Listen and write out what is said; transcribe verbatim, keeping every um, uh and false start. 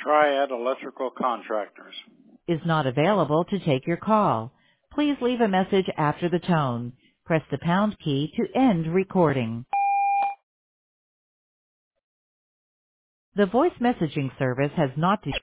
Triad Electrical Contractors. Is not available to take your call. Please leave a message after the tone. Press the pound key to end recording. The voice messaging service has not